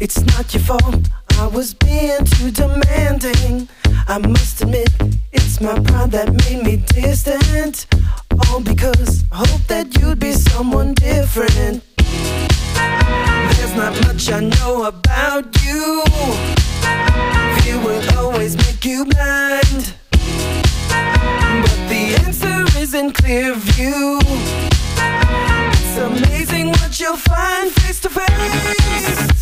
It's not your fault, I was being too demanding. I must admit, it's my pride that made me distant. All because I hope that you'd be someone different. There's not much I know about you. Fear will always make you blind, but the answer is in clear view. It's amazing what you'll find face to face.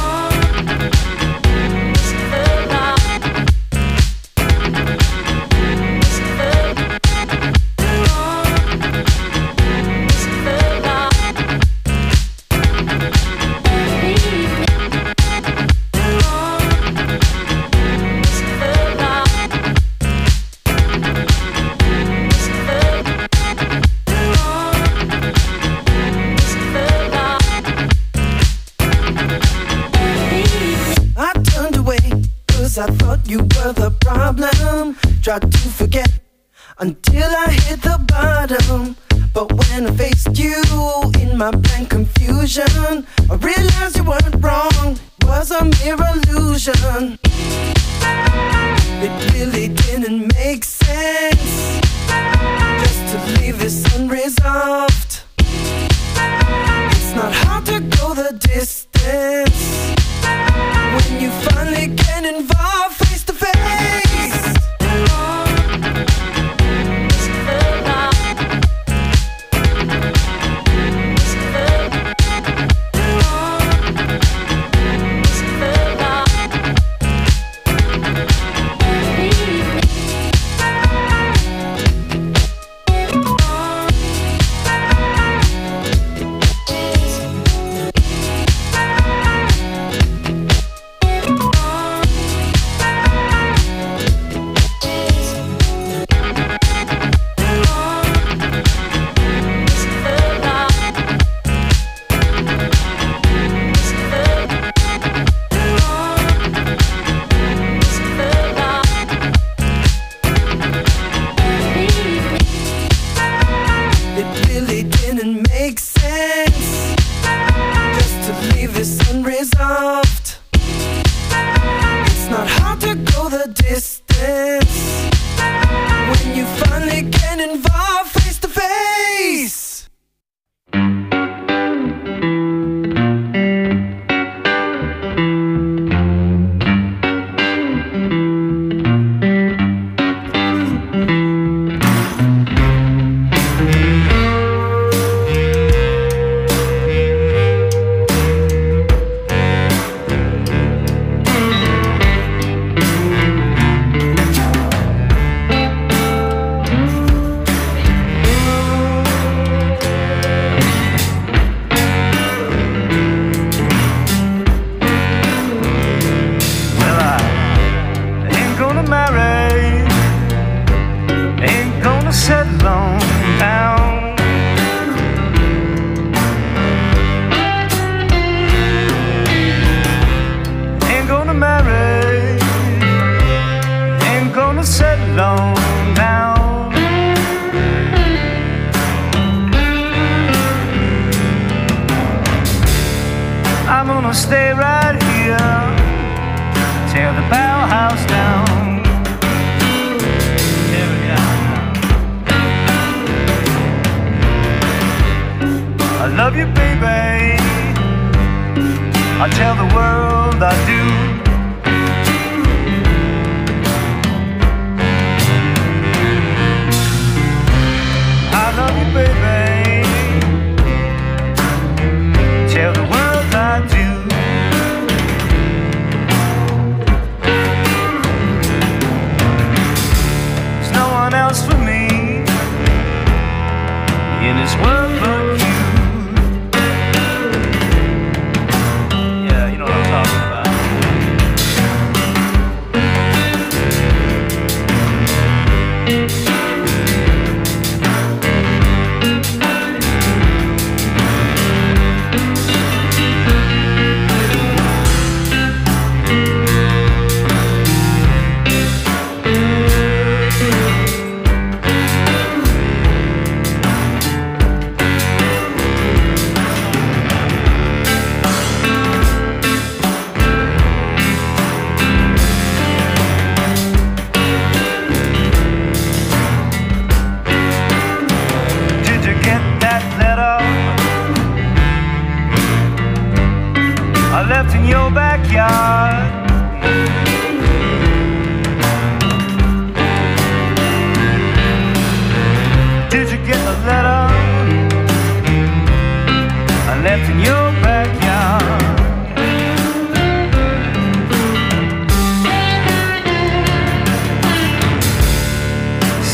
I thought you were the problem. Tried to forget until I hit the bottom. But when I faced you in my blank confusion, I realized you weren't wrong, it was a mere illusion. It really didn't make sense just to leave this unresolved. It's not hard to go the distance when you finally get involved face to face.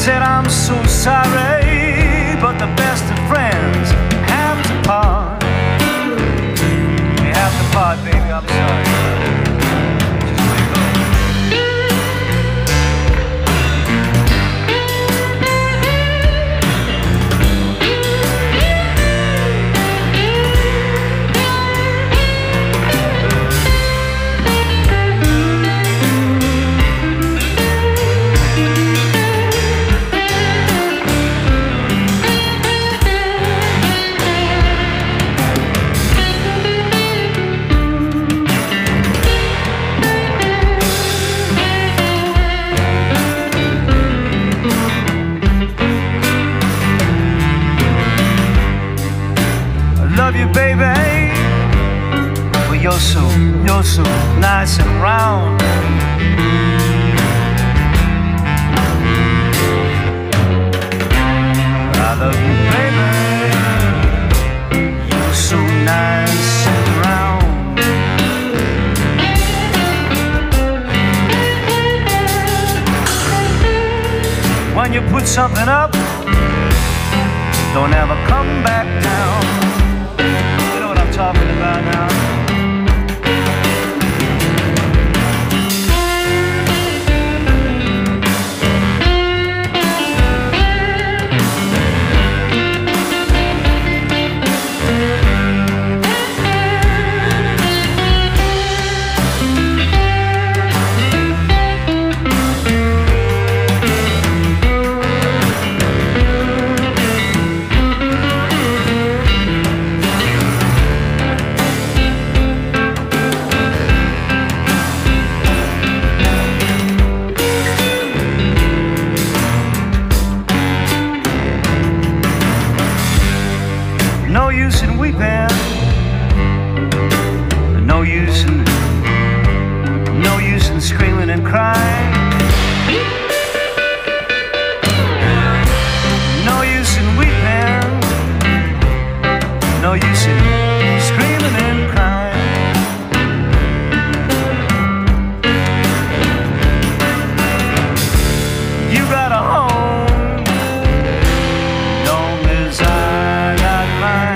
said I'm so sorry, but the best of friends have to part. We have to part, baby, I'm sorry. Love you, baby. Well, you're so nice and round. I love you, baby. You're so nice and round. When you put something up, don't ever come back down. Talking about now. No use in weeping, no use in screaming and crying. No use in weeping, no use in screaming and crying. You got a home, long as I got mine.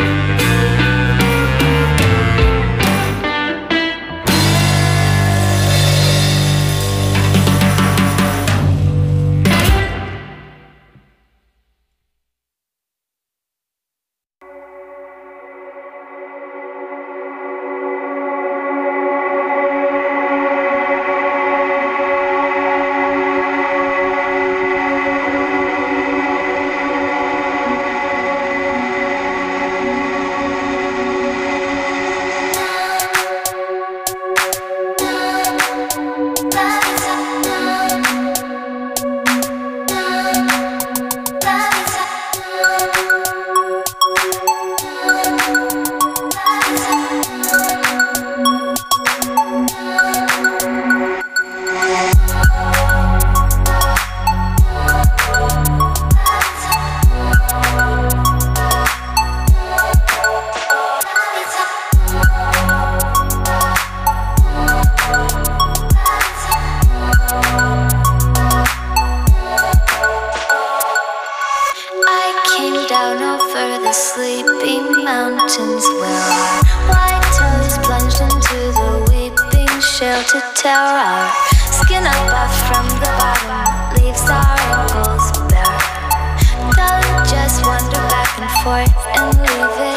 mountains where our white toes plunged into the weeping shelter terror. Skin up off from the bottom, leaves our ankles bare. Don't just wander back and forth and leave it.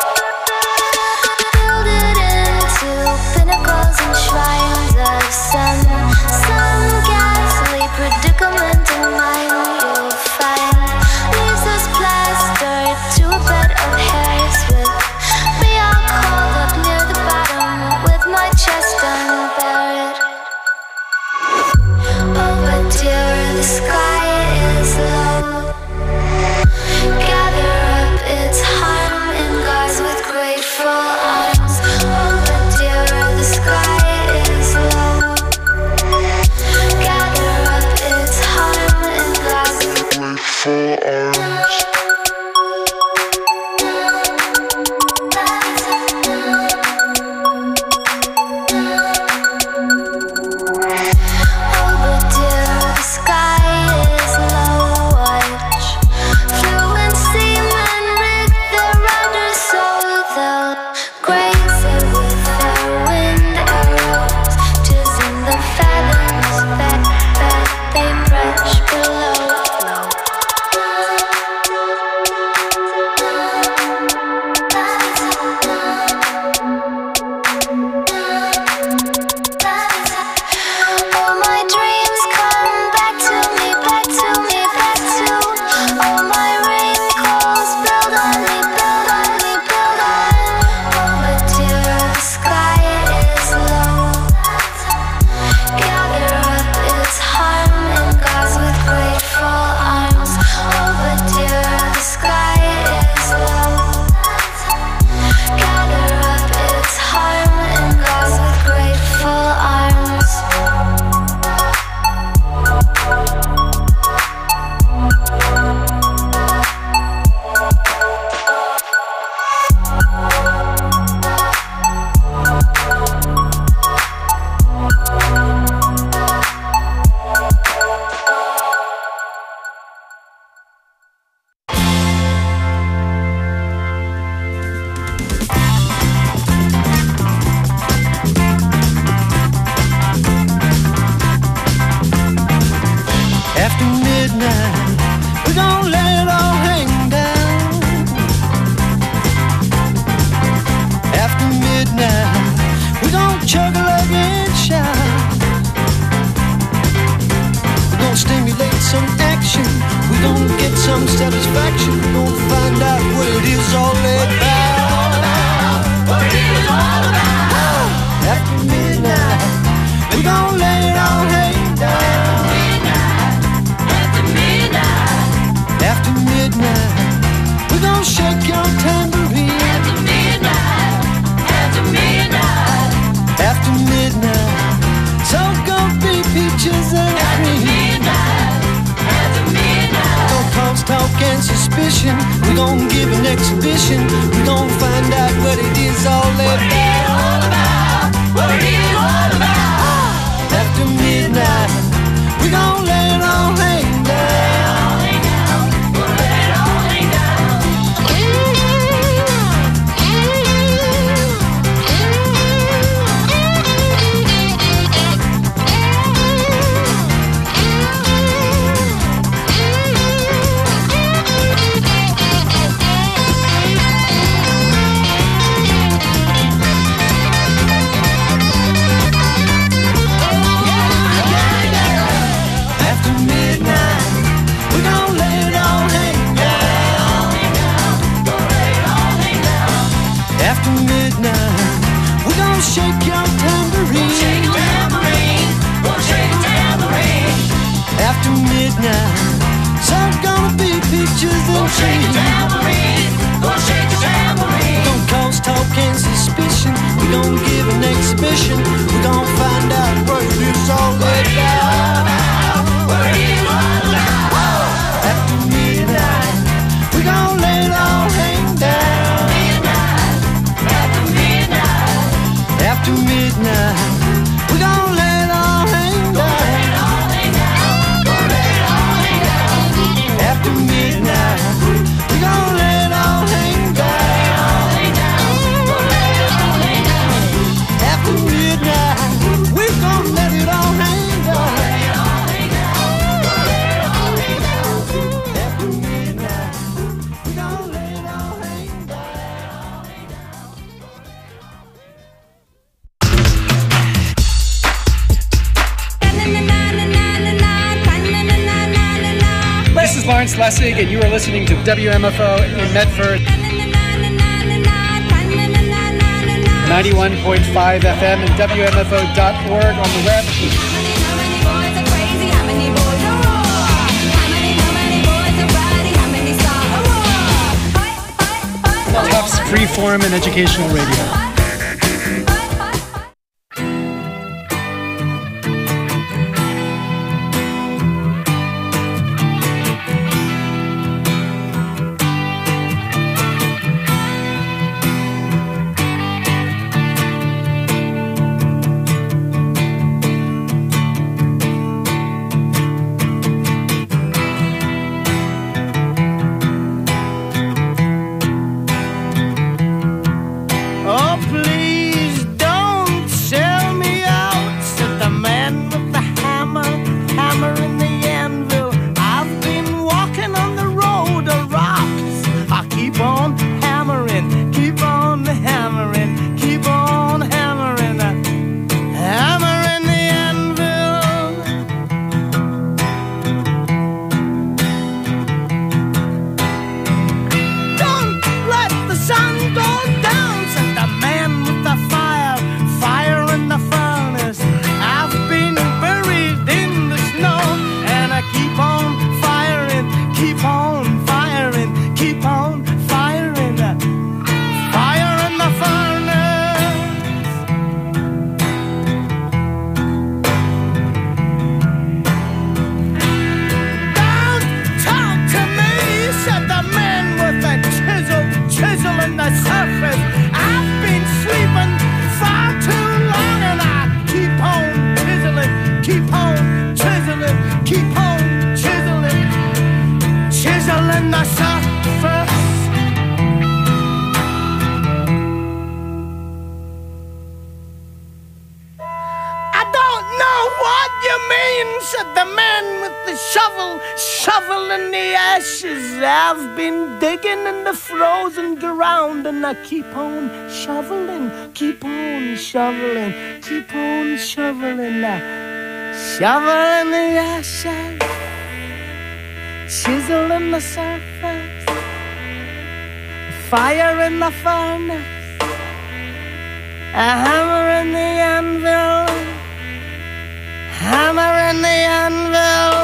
Build it into pinnacles and shrines of some ghastly predicament in mind you'll find. Leaves us plastered to a bed of hairs with me all curled up near the bottom with my chest unburied. Oh, but dear, the sky Lessig, and you are listening to WMFO in Medford, 91.5 FM and WMFO.org on the web. Tufts Freeform and Educational Radio. Oh, shoveling the ashes. I've been digging in the frozen ground, and I keep on shoveling, keep on shoveling, keep on shoveling. Shoveling the ashes, chiseling the surface, fire in the furnace, a hammer in the anvil, hammer in the anvil.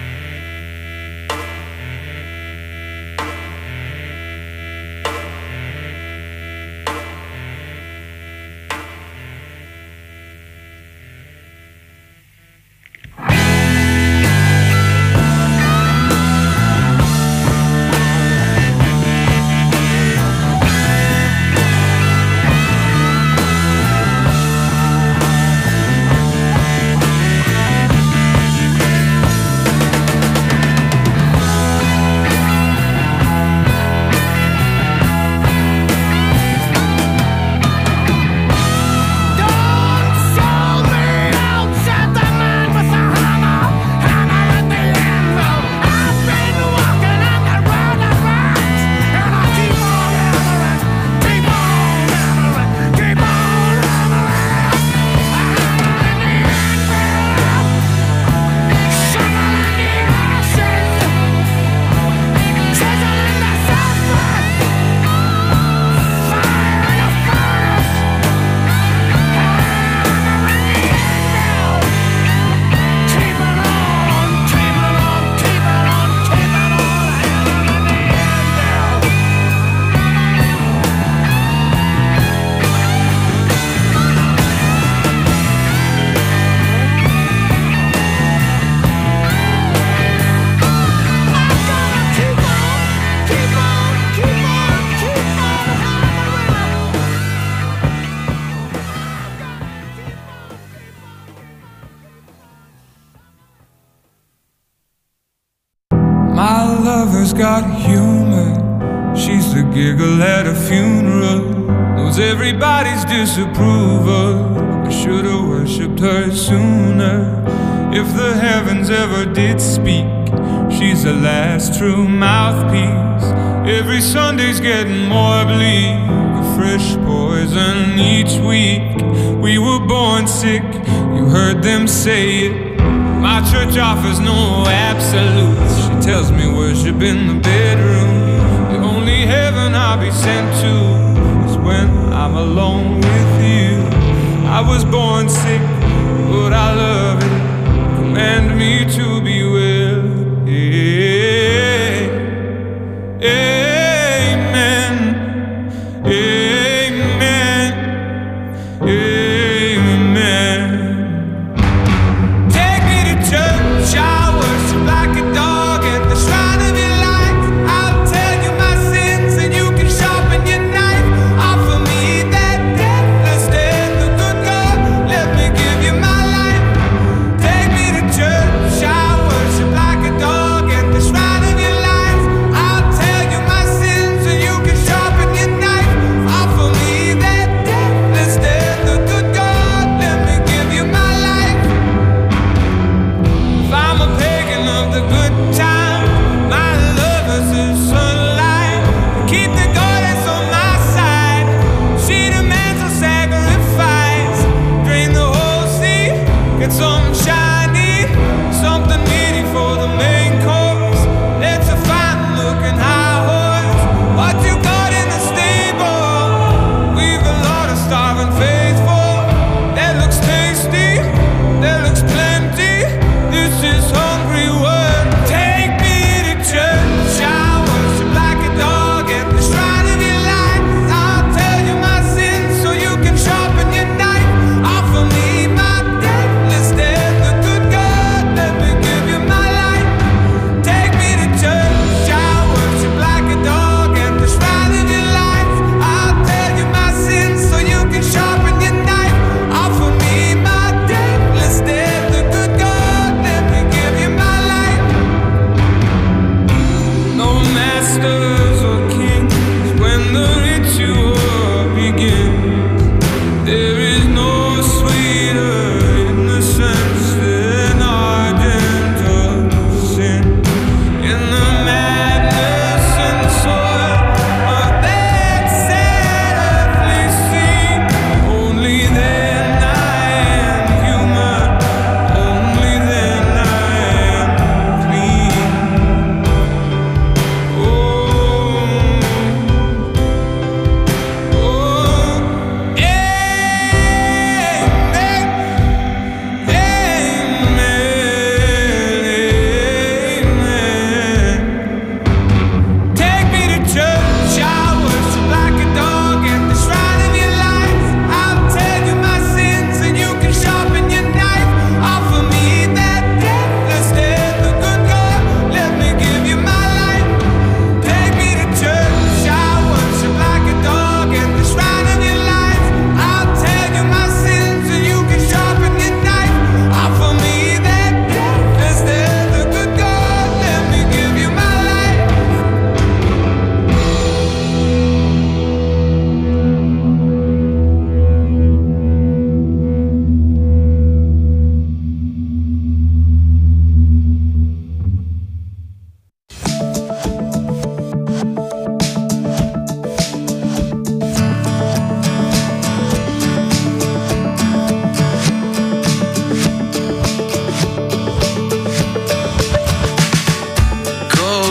Got humor, she's the giggle at a funeral, knows everybody's disapproval. I should've worshipped her sooner. If the heavens ever did speak, she's the last true mouthpiece. Every Sunday's getting more bleak, a fresh poison each week. We were born sick, you heard them say it. My church offers no absolutes. She tells me worship in the bedroom. The only heaven I'll be sent to is when I'm alone with you. I was born sick, but I love it. Command me to be well. Amen. Amen. Amen. Church, I worship like a dog at the shrine of your life. I'll tell you my sins and you can sharpen your knife. Offer me that deathless death, the good God, let me give you my life. Take me to church, I worship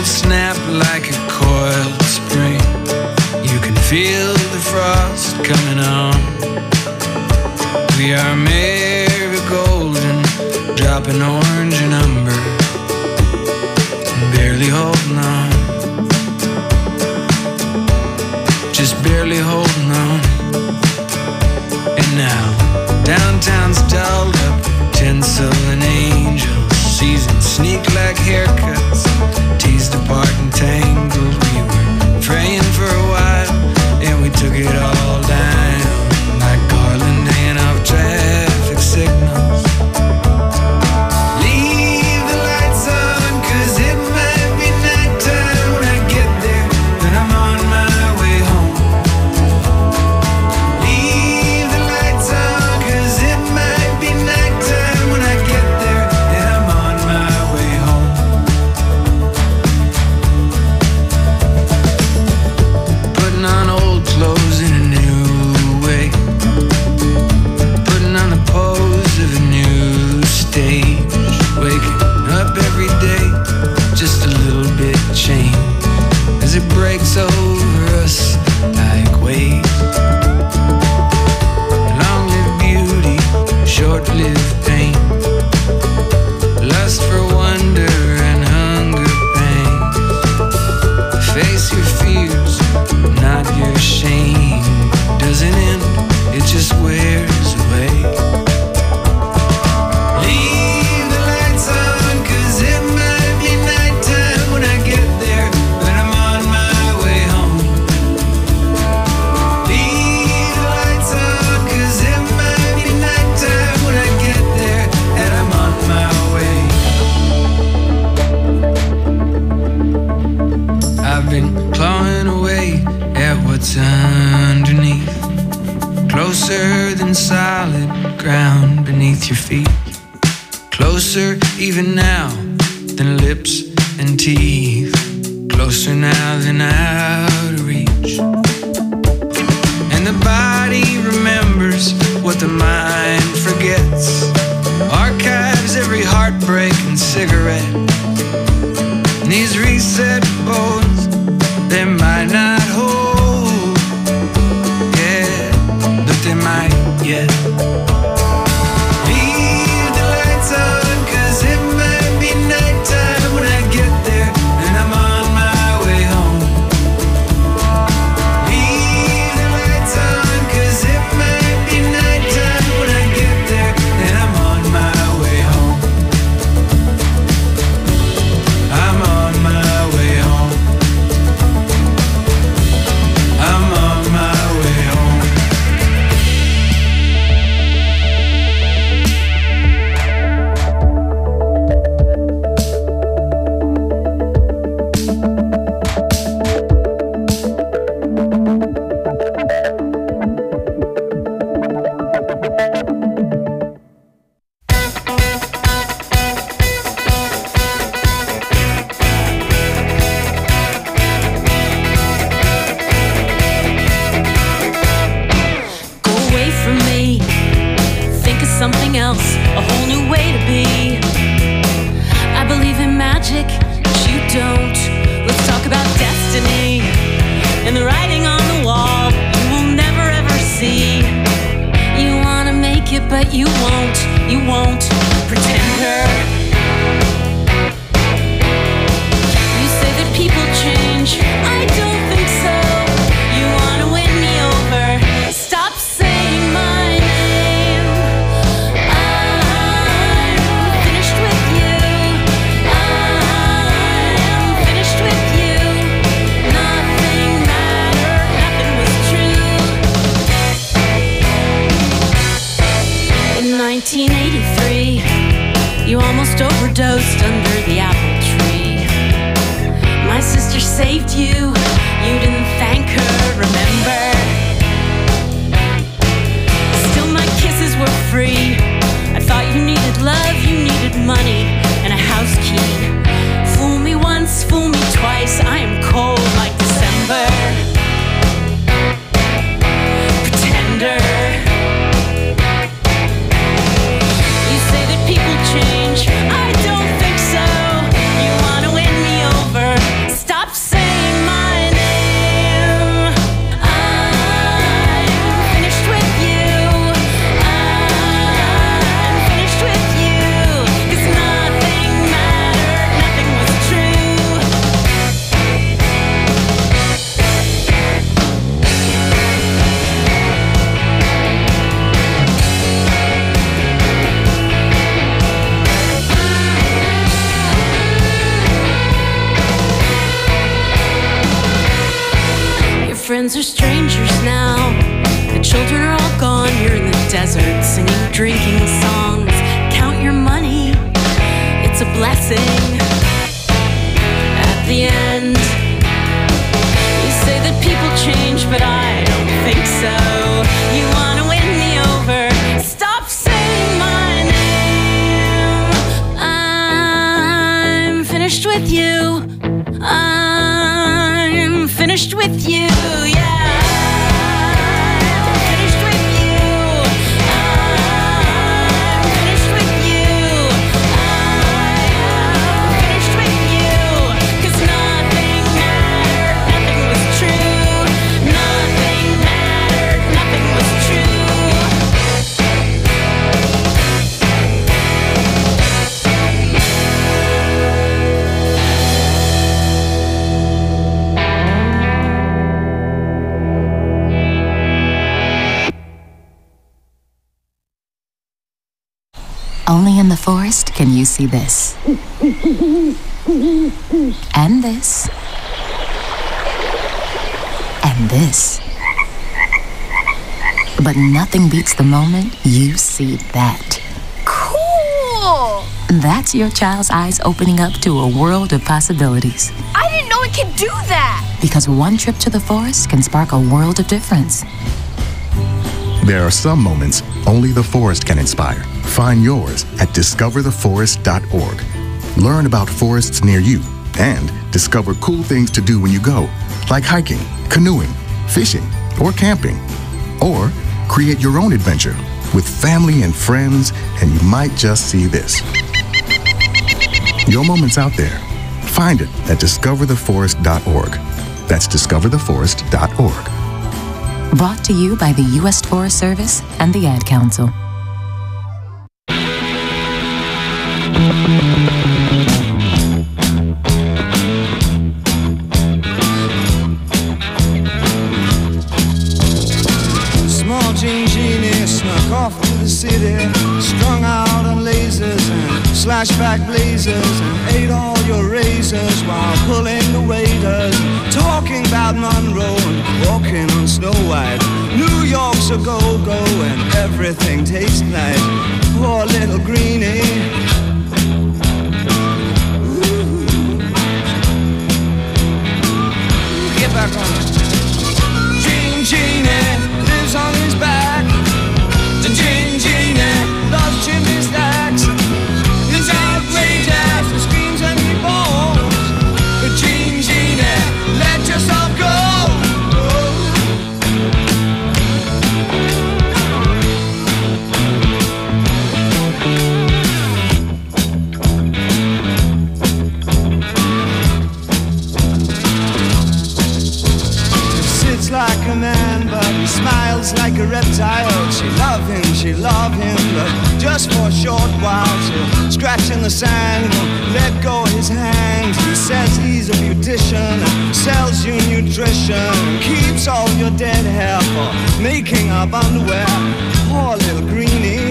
snap like a coiled spring. You can feel the frost coming on. We are marigold and dropping orange and umber, barely holding on, just barely holding on. And now downtown's dolled up, tinsel and angels, seasons sneak like haircuts, teased apart and tangled. We were praying for a while, and we took it all down like Garland hanging off traffic signals. Leave the lights on, 'cause it might be nighttime when I get there, then I'm on my way home. Leave the lights on, 'cause it might be nighttime when I get there, then I'm on my way home. Putting on old clothes in a new way, putting on the pose of a new stage, waking up every day just a little bit changed as it breaks over us like waves. Long-lived beauty, short-lived pain, lust for wonder and hunger pains. Face your fears, not your shame. Doesn't end, it just wears away. Leave the lights on, 'cause it might be nighttime when I get there, but I'm on my way home. Leave the lights on, 'cause it might be nighttime when I get there, and I'm on my way. I've been clawing away at what's underneath, closer than solid ground beneath your feet, closer even now than lips and teeth, closer now than out of reach. And the body remembers what the mind forgets, archives every heartbreak and cigarette. And these reset bones, they might not hold, yeah, but they might yet. Leave the lights on, 'cause it might be nighttime when I get there, and I'm on my way home. Leave the lights on, 'cause it might be nighttime when I get there, and I'm on my way home. I'm on my way home. I'm on my way home. Go away from me, think of something else, a whole new way to be. I believe in magic, but you don't. Let's talk about destiny and the writing on the wall you will never ever see. You wanna make it, but you won't, pretender. You say that people change, I don't think so. You wanna win me over, stop saying my name. I'm finished with you. I'm finished with you. Nothing mattered, nothing was true. In 1983, you almost overdosed under the apple tree. My sister saved you, you didn't thank her, remember? Still my kisses were free. I thought you needed love, you needed money, and a house key. Fool me once, fool me twice, I am cold like December. Pretender. You say that people change, I don't think so. You wanna win me over, friends are strangers now. The children are all gone. You're in the desert singing drinking songs. Count your money, it's a blessing. At the end, you say that people change, but I don't think so. You wanna win me over, stop saying my name. I'm finished with you. I'm finished with you, yeah. Only in the forest can you see this. And this. And this. But nothing beats the moment you see that. Cool! That's your child's eyes opening up to a world of possibilities. I didn't know it could do that! Because one trip to the forest can spark a world of difference. There are some moments only the forest can inspire. Find yours at discovertheforest.org. Learn about forests near you and discover cool things to do when you go, like hiking, canoeing, fishing, or camping. Or create your own adventure with family and friends, and you might just see this. Your moment's out there. Find it at discovertheforest.org. That's discovertheforest.org. Brought to you by the U.S. Forest Service and the Ad Council. Small Jean Genie snuck off to the city, strung out on lasers and slashback blazers, and ate all your razors while pulling the waiters, talking about Monroe and walking on Snow White. New York's a go-go and everything tastes nice. Poor little greenie. Get back on it. Jean Genie lives on his back. The Jean Genie loves chimney stacks. He's outrageous, he screams and he bawls. The Jean Genie, let yourself go. Like a man, but he smiles like a reptile. She love him, but just for a short while. She'll scratch in the sand, won't let go of his hand. He says he's a beautician, sells you nutrition, keeps all your dead hair for making up underwear. Poor little greenie.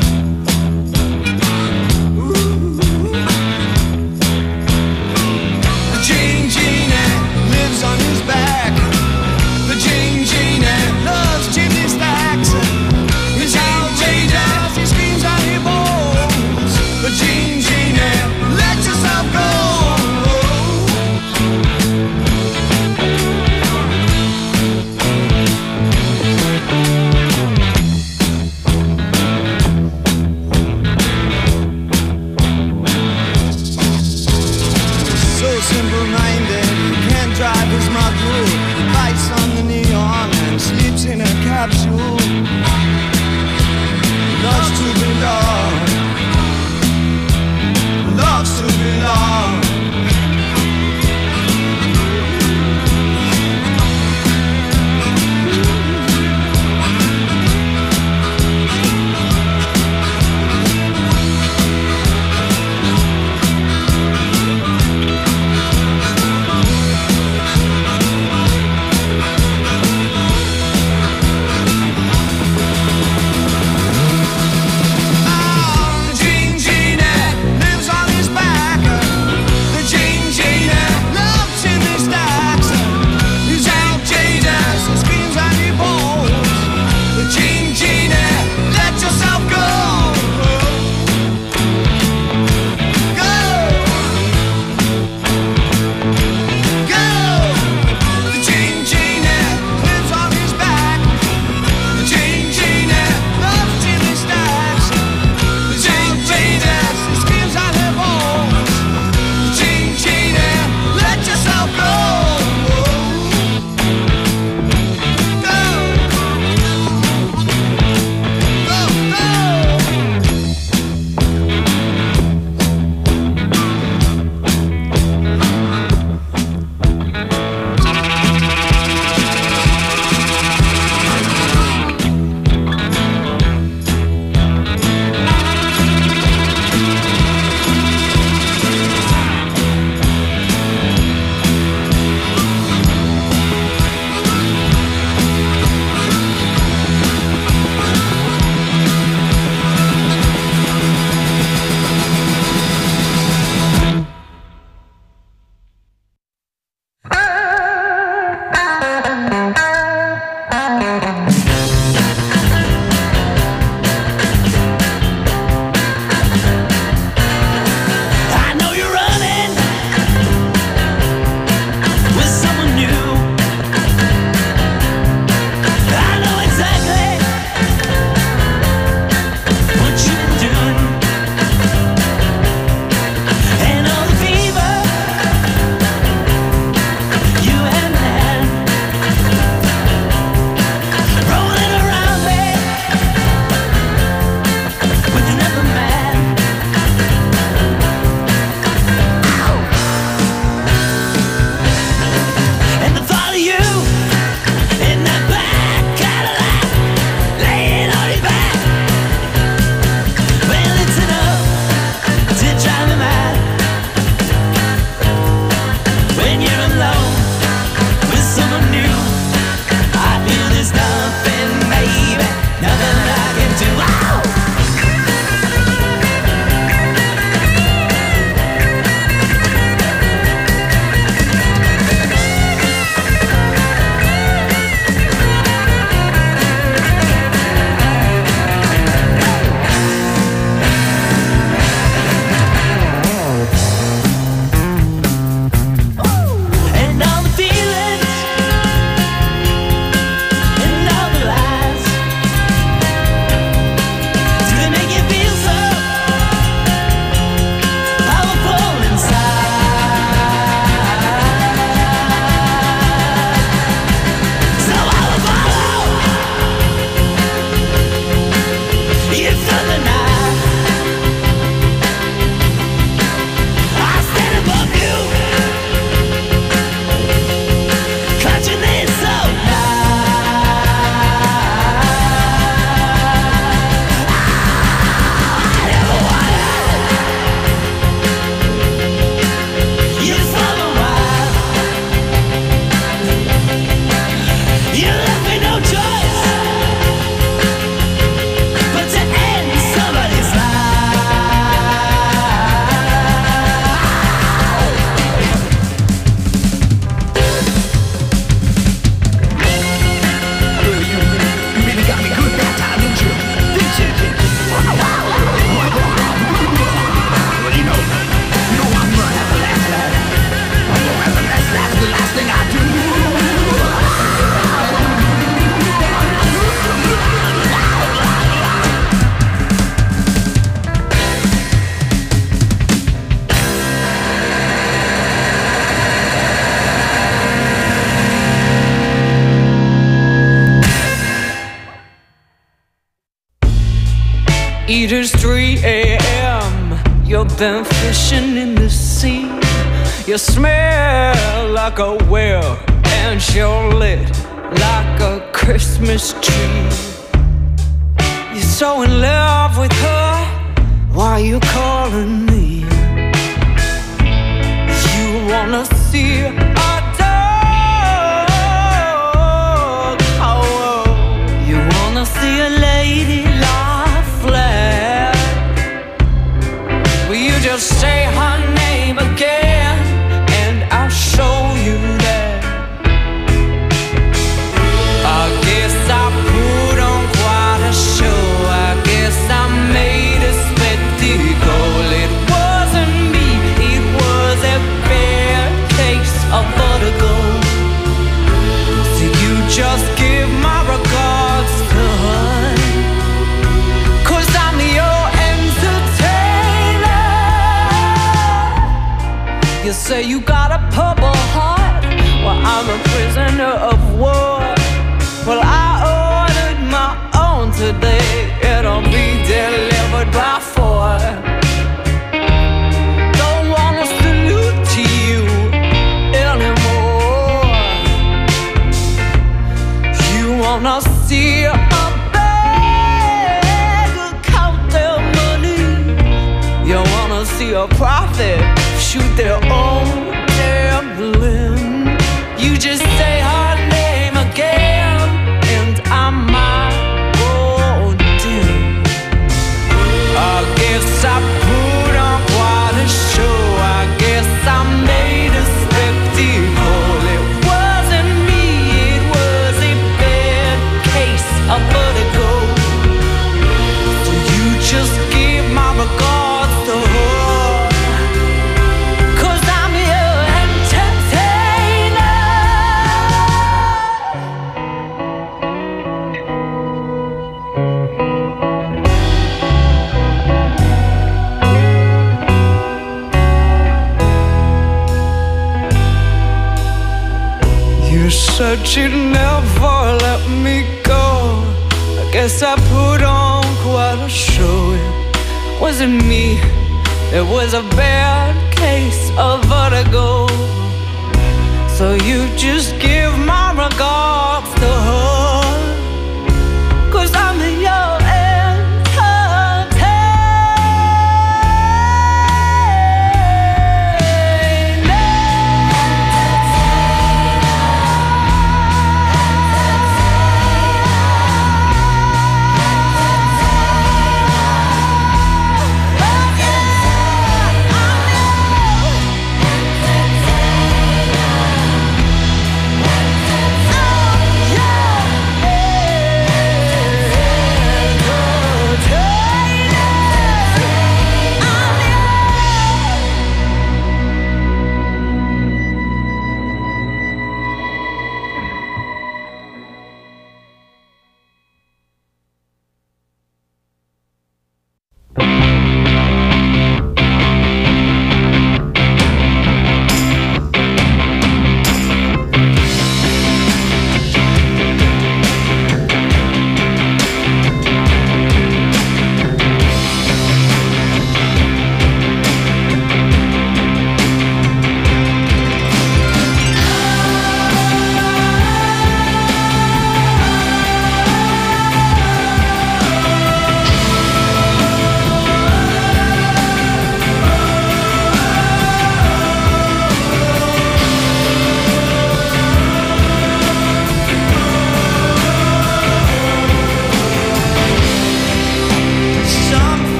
The Jean Genie lives on his back. The Jean Genie loves chimney stacks. He's outrageous, he screams and he bawls. The Jean Genie, let yourself go. So simple-minded, he can't drive his muggle. Bites on the neon and sleeps in a capsule. Loves to belong. Loves to belong. it is 3 a.m. You've been fishing in the sea. You smell like a whale, and you're lit like a Christmas tree. You're so in love with her, why are you calling me? You wanna see a dog, oh, you wanna see a lady lie flat. Will you just say her name again, and I'll show you that. I guess I put on quite a show. I guess I made a spectacle. It wasn't me, it was a bad case of vertigo. So you just give my regards to her, 'cause I'm your entertainer. You say you got a purple heart, well I'm a prisoner of war. Well I ordered my own today, it'll be delivered by 4. Don't wanna salute to you anymore. You wanna see a beggar count their money. You wanna see a prophet shoot their own damn limb. You just say her name again, and I might go dim. I guess I put on quite a show. I guess I made a spectacle. It wasn't me, it was a bad case of vertigo. So you just give my regards to her, 'cause I'm your entertainer. You said you'd never let me go. I guess I put on quite a show. It wasn't me, it was a bad case of vertigo. So you just give my regards to her, 'cause I'm your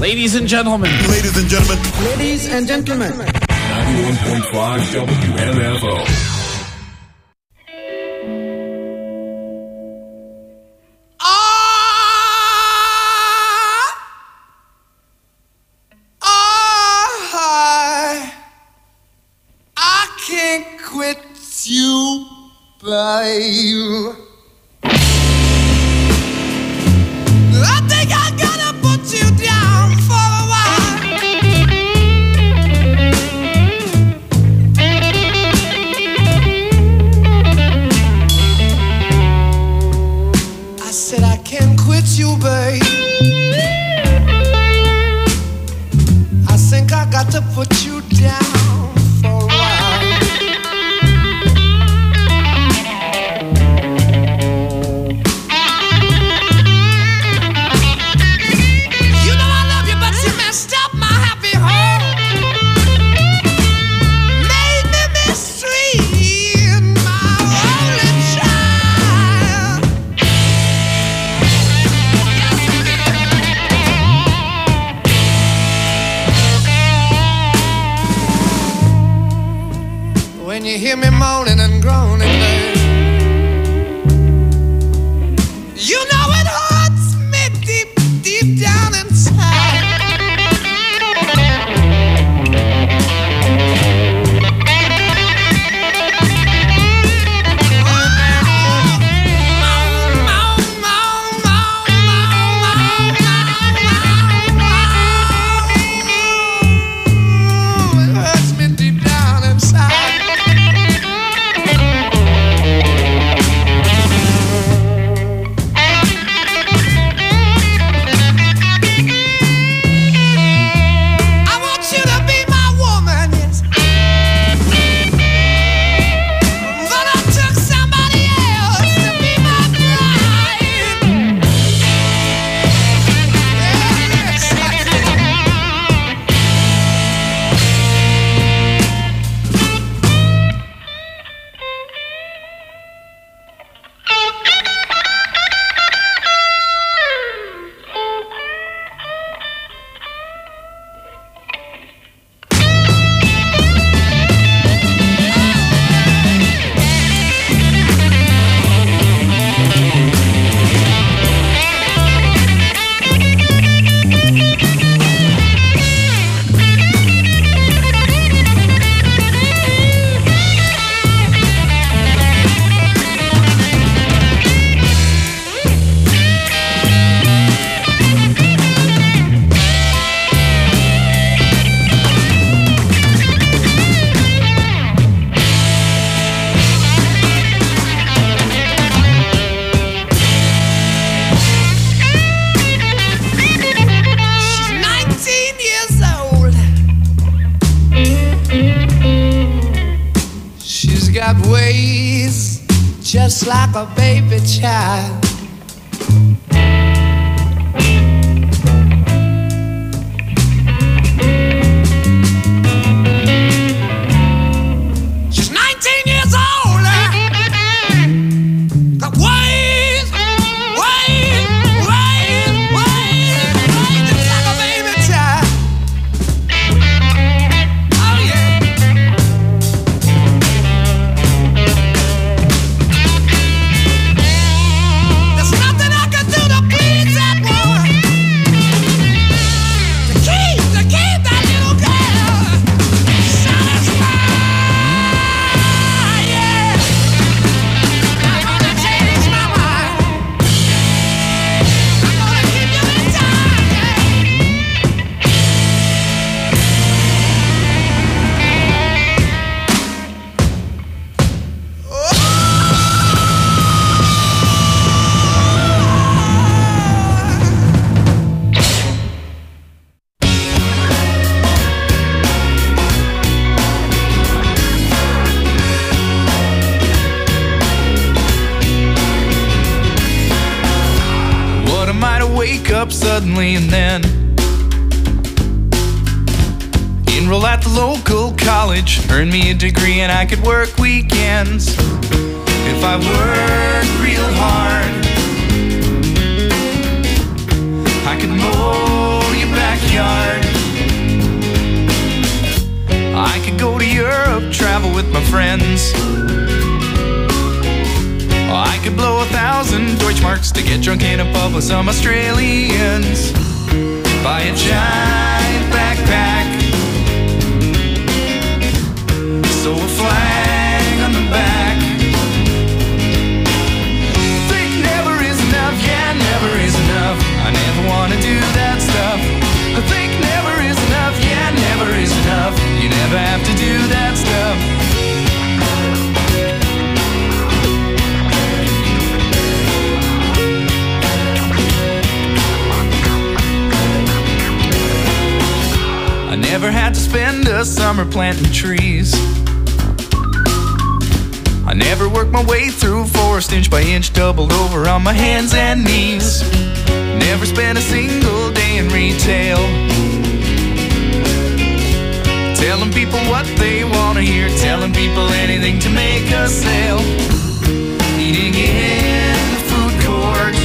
Ladies and gentlemen. Ladies and gentlemen. Ladies and gentlemen. 91.5 WMFO. I can't quit you, babe. I think I gotta put you down for a while. I said I can't quit you, babe. I think I got to put you down for a while. You know I love you, but you messed up my happy home. Made me mistreat my only child. When you hear me moaning and groaning, babe, you know it hurts me deep, deep down inside. It hurts me deep down inside. I want you to be my woman, yes. But I took somebody else to be my bride. Yes, I did. She's 19 years old. She's got ways just like a baby child. She's 19 years old. Got ways, ways, ways, ways, ways just like a baby child. Oh yeah. There's nothing I can do to please that woman. To keep that little girl satisfied. Yeah. I'm gonna change my mind. I'm gonna give you the time. What am I to wake up suddenly and then enroll at the local college, earn me a degree, and I could work weekends if I work real hard. I could mold you back backyard. I could go to Europe, travel with my friends. I could blow 1,000 Deutschmarks to get drunk in a pub with some Australians. Buy a giant backpack, sew a flag on the back. Think never is enough, yeah, never is enough. I never wanna do that stuff. I think never is enough, yeah, never is enough. You never have to do that stuff. I never had to spend a summer planting trees. I never worked my way through forest inch by inch, doubled over on my hands and knees. Never spent a single day in retail, telling people what they want to hear, telling people anything to make a sale. Eating in the food court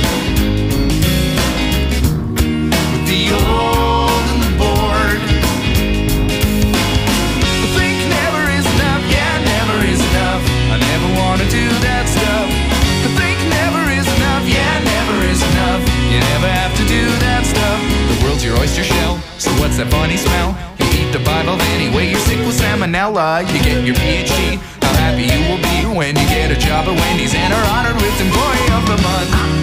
with the old and the bored. I think never is enough, yeah, never is enough. I never want to do that stuff. I think never is enough, yeah, never is enough. You never have to do that stuff. The world's your oyster shell, so what's that funny smell? You eat the Bible anyway, you're sick with salmonella. You get your PhD, how happy you will be when you get a job at Wendy's and are honored with Employee of the Month.